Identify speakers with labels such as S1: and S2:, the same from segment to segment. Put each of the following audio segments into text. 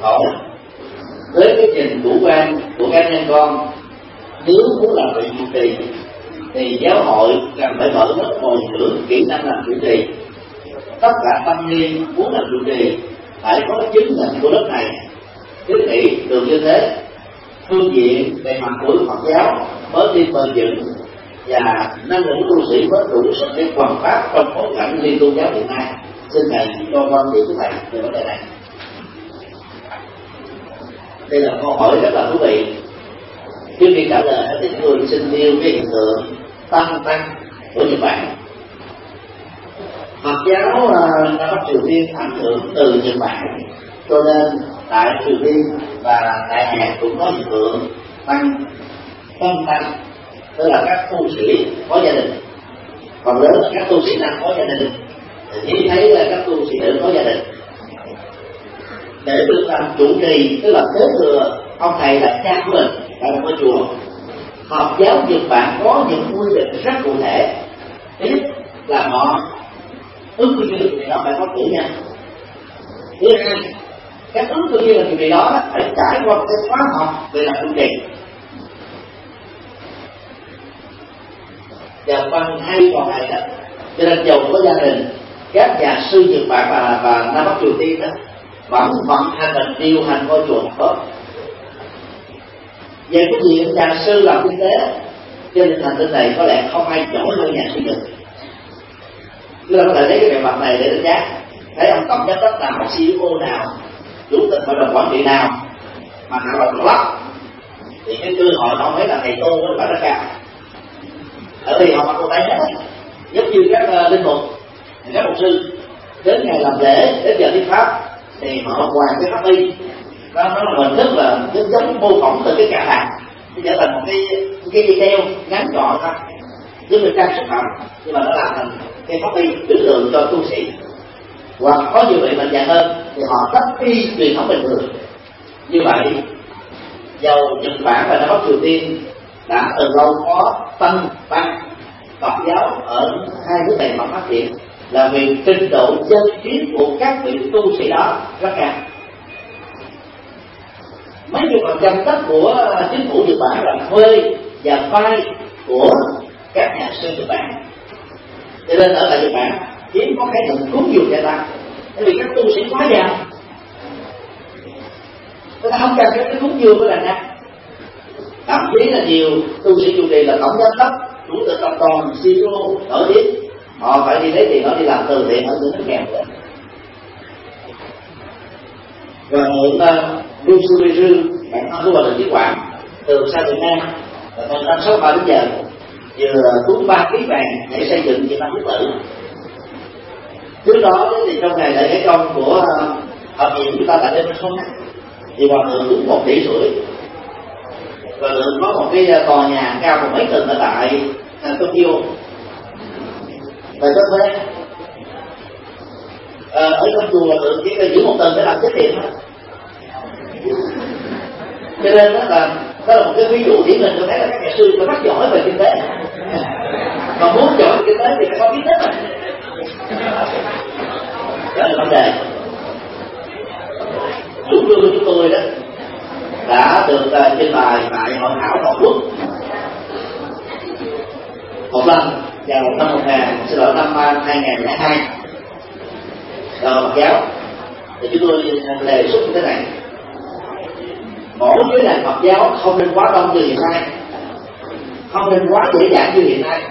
S1: khổ. Với cái nhìn chủ quan của cá nhân con, nếu muốn làm vị trụ trì thì giáo hội cần phải mở lớp bồi dưỡng kỹ năng làm trụ trì. Tất cả thanh niên muốn làm trụ trì phải có chứng nhận của lớp này, kiến nghị được như thế. Phương diện về mặt của Phật giáo mới đi bền vững và năng lực tu sĩ mới đủ sức để hoàn phát trong bối cảnh liên tôn giáo hiện nay. Xin thầy cho con điểm với thầy về vấn đề này. Đây là câu hỏi rất là thú vị. Trước khi trả lời thì tôi xin nêu cái hiện tượng tăng của Nhật Bản. Phật giáo Nam Bắc Triều Tiên ảnh hưởng từ Nhật Bản, cho nên tại Triều Tiên và tại Hàn cũng có hiện tượng tăng, tức là các tu sĩ có gia đình, còn lớn là các tu sĩ nam có gia đình, chỉ thấy là các tu sĩ nữ có gia đình. Để được làm chủ trì, tức là kế thừa ông thầy là cha của mình tại một ngôi chùa, Phật giáo Nhật Bản có những quy định rất cụ thể. Thứ nhất là họ ứng cử viên thì nó phải có cử nhân. Thứ hai, các ứng cử viên là chuyện gì đó phải trải qua một cái khóa học về làm chủ trì. Và phần hay còn này đó, cho nên giàu có gia đình, các nhà sư Nhật Bản và Nam Bắc Triều Tiên đó vẫn vận hành và điều hành ngôi chùa tốt. Về cái diện nhà sư làm kinh tế trên hành tinh này có lẽ không ai giỏi hơn nhà sư Nhật. Chúng ta có thể lấy cái bề mặt này để đánh giá, thấy ông tổng giám đốc nào, CEO nào, chủ tịch hội đồng quản trị nào mà nào là lắm thì cái cơ hội họ thấy là thầy tu với bạn rất cao. Ở đây họ mặc đồ tay hết, giống như các linh mục, các mục sư đến ngày làm lễ, đến giờ thuyết pháp thì họ hoàn cái pháp y. Nó là hình thức là giống mô phỏng từ cái cả hàng, nó trở thành một cái dây đeo ngắn gọn thôi, giống như trang sức phẩm, nhưng mà nó làm thành cái pháp y biểu tượng cho tu sĩ. Hoặc có nhiều vị mạnh dạn hơn thì họ tách y truyền thống bình thường. Như vậy, dầu Nhật Bản và Nam Bắc Triều Tiên đã từ lâu có tăng Phật giáo ở hai nước này mà phát triển là vì trình độ dân trí của các vị tu sĩ đó rất cao. Mấy chục % đất của chính phủ Nhật Bản là thuê và vay của các nhà sư Nhật Bản. Cho nên ở tại Nhật Bản hiếm có cái niệm cúng dường gia tăng, bởi vì các tu sĩ quá giàu, người ta không cần cái cúng dường của làng nha. Thậm chí là nhiều tu sĩ trụ trì là tổng giám đốc, chủ tịch tập đoàn, CEO nổi tiếng, họ phải đi lấy tiền đó đi làm từ thiện ở những nước nghèo nữa. Và mượn Rusubiru, bạn thân của Hòa Thượng Chí Quảng từ xa Việt Nam, và từ năm 63 đến giờ vừa tốn 3 kg vàng để xây dựng Việt Nam Quốc tử. Trước đó thì trong ngày lễ Cái Công của hợp viện chúng ta tại đêm không thì Hòa Thượng tốn 1,5 tỷ. Và Thượng có một cái tòa nhà cao một mấy tầng ở tại Tokyo. Và cho thuê ở trong chùa Thượng chỉ là giữ một tầng để làm chết tiền thôi. Cho nên đó là một cái ví dụ điển hình cho thấy là các nhà sư phải rất giỏi về kinh tế. Mà muốn giỏi về kinh tế thì phải có kiến thức. Đó là vấn đề. Chủ trương của chúng tôi đó đã được trình bày tại hội thảo toàn quốc một lần vào năm 2002. Phật giáo thì chúng tôi đề xuất như thế này: mỗi cái nền Phật giáo không nên quá đông như hiện nay, không nên quá dễ dàng như hiện nay.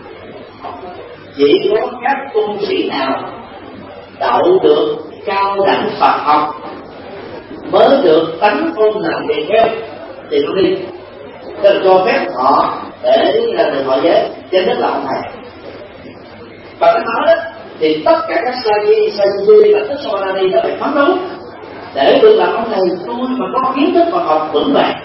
S1: Chỉ có các tu sĩ nào đậu được cao đẳng Phật học mới được tánh ôn làm việc theo thì nó đi, tức là cho phép họ để được họ giới trên đất là ông thầy. Và cái nói đó thì tất cả các sa di và tất Samadhi nó phải phấn đấu để được làm ông thầy tôi mà có kiến thức Phật học vững vàng.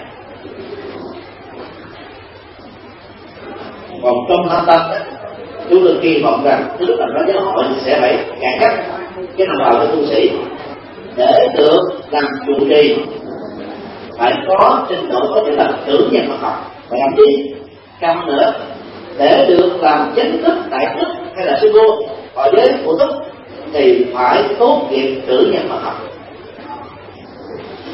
S1: Còn trong thâm tâm đó, chúng tôi kỳ vọng rằng thứ lúc đó giáo hội sẽ phải cải cách cái nào vào cho tu sĩ để được làm trụ trì phải có trình độ có thể là trưởng nhân Phật học, và làm gì cao hơn nữa để được làm chính thức đại thức hay là sư cô ở giới phụ túc thì phải tốt nghiệp trưởng nhân Phật học.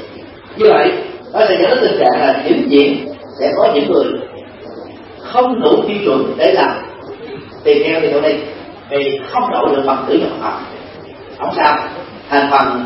S1: Như vậy nó sẽ dẫn đến tình trạng là vĩnh viễn sẽ có những người không đủ tiêu chuẩn để làm tiền theo thì thôi đi, vì không đậu được bằng tử nhập học. Không sao, thành phần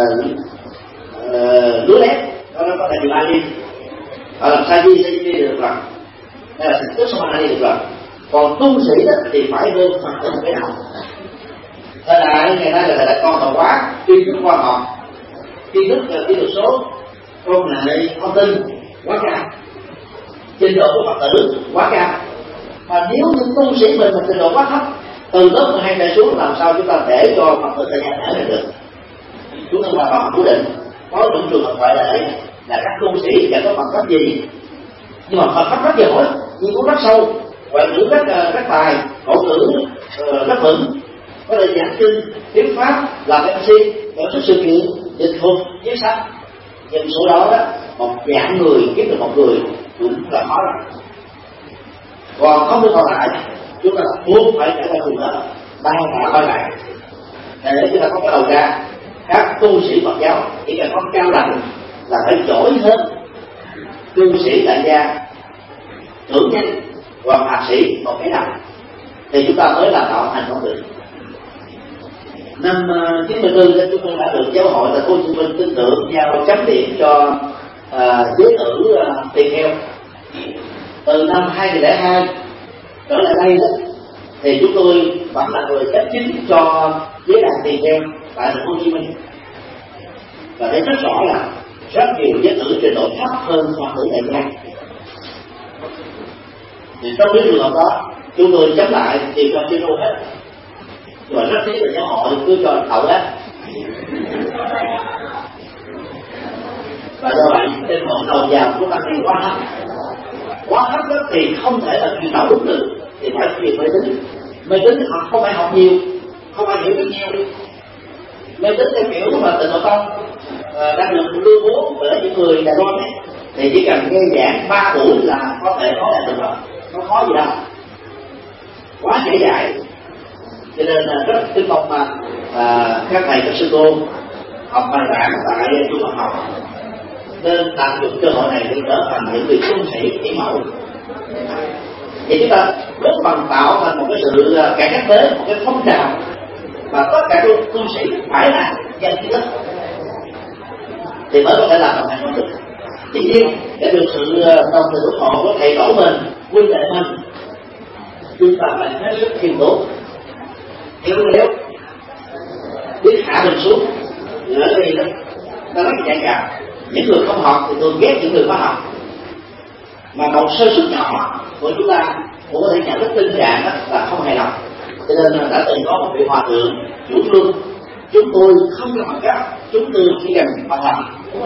S1: lúa lép nó có thể điều Ali, họ làm sai đi được rồi, hay là tức số đi được rồi. Còn tu sĩ đó thì phải hơn Phật tử một cái nào. Thế là ngày nay là con đầu quá, kiến thức khoa học, kiến thức kỹ thuật số, công nghệ thông tin quá cao, trình độ của Phật tử quá cao. Mà nếu những tu sĩ mình trình độ quá thấp, từ lớp 12 trở xuống, làm sao chúng ta để cho Phật tử thời gian ở được? Chúng ta hoàn toàn cố định. Có những trường hợp ngoại lệ là các tu sĩ chẳng có bằng cấp gì, nhưng mà Phật pháp rất giỏi, nghiên cứu rất sâu, ngoại ngữ rất tài, khẩu ngữ rất vững, có thể giảng kinh, thuyết pháp, làm MC, tổ chức sự kiện, dịch thuật, viết sách. Nhưng số đó một dạng người kiếm được một người cũng là khó lắm. Còn không được còn lại, chúng ta buộc phải trải qua cùng đó, ba coi lại để chúng ta có cái đầu ra. Các tu sĩ Phật giáo chỉ cần có cao đẳng là phải giỏi hơn tu sĩ tại gia, trưởng nhân hoặc hạ sĩ một cái nào, thì chúng ta mới là tạo thành công được. Năm 94 chúng tôi đã được giáo hội Thành phố Hồ Chí Minh tin tưởng giao chấm điểm cho giới tử tỳ kheo. Từ năm 2002 trở lại đây đó, thì chúng tôi vẫn là người chấp chính cho giới đàn tỳ kheo tại Thành phố Hồ Chí Minh, và thấy rất rõ là rất nhiều giới tử trình độ thấp hơn Phật tử tại gia. Thì trong cái trường hợp đó chúng tôi chấm lại thì cho chuyên môn hết, nhưng mà rất tiếc là giáo hội cứ cho đậu hết. Và do vậy trên một đầu vào của tăng thì quá thấp đó thì không thể là truyền đạo đúng được, thì phải truyền mê tín. Mê tín họ không phải học nhiều, không phải hiểu được nhiều. Mê tín theo kiểu mà Tịnh Độ Tông đang được lưu bố bởi những người Đài Loan ấy, thì chỉ cần nghe giảng 3 buổi là có thể có đạt được rồi, không khó gì đâu, quá dễ dạy. Cho nên là rất kính mong mà các thầy các sư cô học bài giảng tại trung học học nên tận dụng cơ hội này để trở thành những người tu sĩ tỷ mẫu. Thì chúng ta góp phần tạo thành một cái sự cải cách tế, một cái phong trào mà tất cả các tu sĩ phải là dân trí thức thì mới có thể làm được thành được. Tuy nhiên để được sự đồng tình ủng hộ của thầy tổ mình, huynh đệ mình, chúng ta phải hết sức khiêm tốn, hiểu léo, biết hạ mình xuống. Ở đây đó ta nói chạy cả những người không học thì thường ghét những người có học, mà một sơ suất nhỏ của chúng ta cũng có thể nhận được tình trạng đó là không hài lòng. Cho nên đã từng có một vị hòa thượng chủ trương chúng tôi không cần bằng cấp, chúng tôi chỉ cần bằng lòng.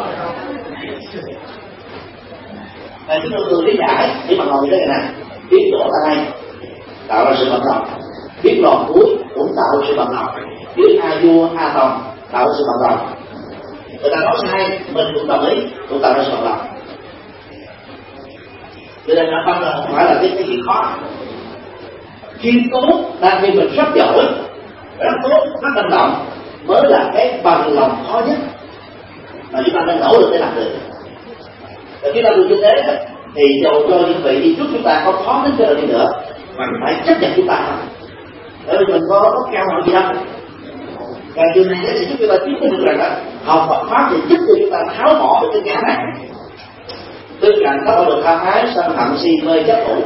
S1: Và chúng tôi thường lý giải chỉ bằng lòng như thế này: biết đổ tay tạo ra sự bằng lòng, biết lòn cuối cũng tạo ra sự bằng lòng, biết a vua a tòng tạo ra sự bằng lòng. Người ta nói sai mình cũng đồng ý, cũng tạo ra sự bằng lòng. Cho nên nó không phải là cái chuyện khó. Khiêm tốn đang khi mình rất giỏi, rất tốt, rất năng động mới là cái bằng lòng khó nhất mà chúng ta đang nỗ lực để làm được. Và khi ta được như thế thì dầu cho những vị đi trước chúng ta có khó đến chỗ nào đi nữa mà phải chấp nhận chúng ta không. Bởi vì mình có bất cao nào gì đâu. Và điều này sẽ giúp chúng ta biết được rằng là học Phật pháp thì giúp cho chúng ta tháo bỏ được cái ngã này. Bên cạnh tháo bỏ được tham ái, sân hận, si mê, chấp thủ,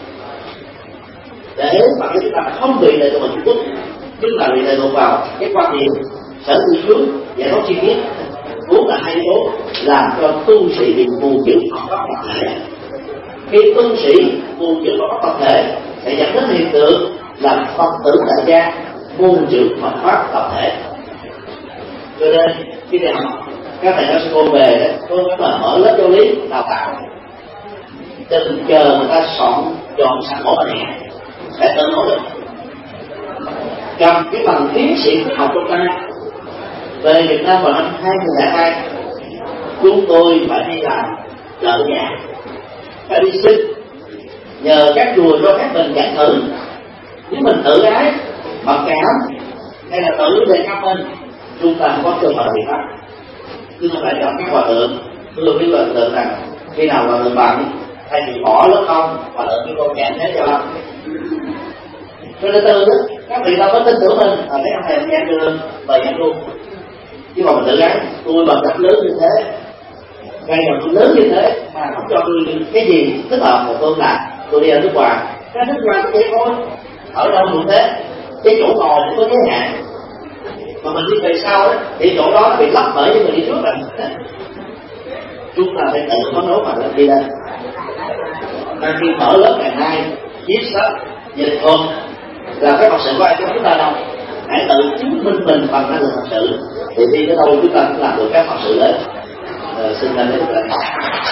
S1: để mà chúng ta không bị lệ thuộc vào Trung Quốc, chúng ta bị lệ thuộc vào cái quan điểm sở tư hướng giải thoát chi tiết, vốn là hai yếu tố làm cho tu sĩ bị mù chữ Phật pháp tập thể. Khi tu sĩ mù chữ Phật pháp tập thể sẽ dẫn đến hiện tượng là Phật tử tại gia mù chữ Phật pháp tập thể. Cho nên khi đại học các thầy các sư cô về tôi phải mở lớp giáo lý đào tạo, đừng chờ người ta chọn sẵn mẫu bài này để tự nỗ lực. Cầm cái bằng tiến sĩ học trong ta về Việt Nam vào năm 2002, chúng tôi phải đi làm trợ nhà, phải đi xin nhờ các chùa cho phép mình giảng thử. Nếu mình tự ái mặc cảm hay là tự đề cao mình, chúng ta không có cơ hội biện pháp. Nhưng mà phải chọn các hòa thượng tôi biết lần tượng rằng khi nào là người bạn thay vì bỏ lớp không và lợi cái cô kẹt thế cho lắm. Cho nên từ đó các vị đâu có tin tưởng mình ở mấy ông thầy nhạc đường và nhạc luôn. Chứ mà mình tự gắn tôi bằng cách lớn như thế, ngay mà tôi lớn như thế mà không cho tôi cái gì thích hợp mà tôi làm, tôi đi ở nước ngoài, ra nước ngoài vậy thôi, ở đâu cũng thế, cái chỗ ngồi nó có giới hạn, mà mình đi về sau đó thì chỗ đó nó bị lấp bởi những người đi trước rồi. Chúng ta phải tự phấn đấu mà đi lên. Nên khi mở lớp ngày nay, viết sách, dịch thuật là cái thật sự của ai cho chúng ta đâu, hãy tự chứng minh mình bằng năng lực thật sự, thì đi tới đâu chúng ta cũng làm được các thật sự đấy. Xin lên đến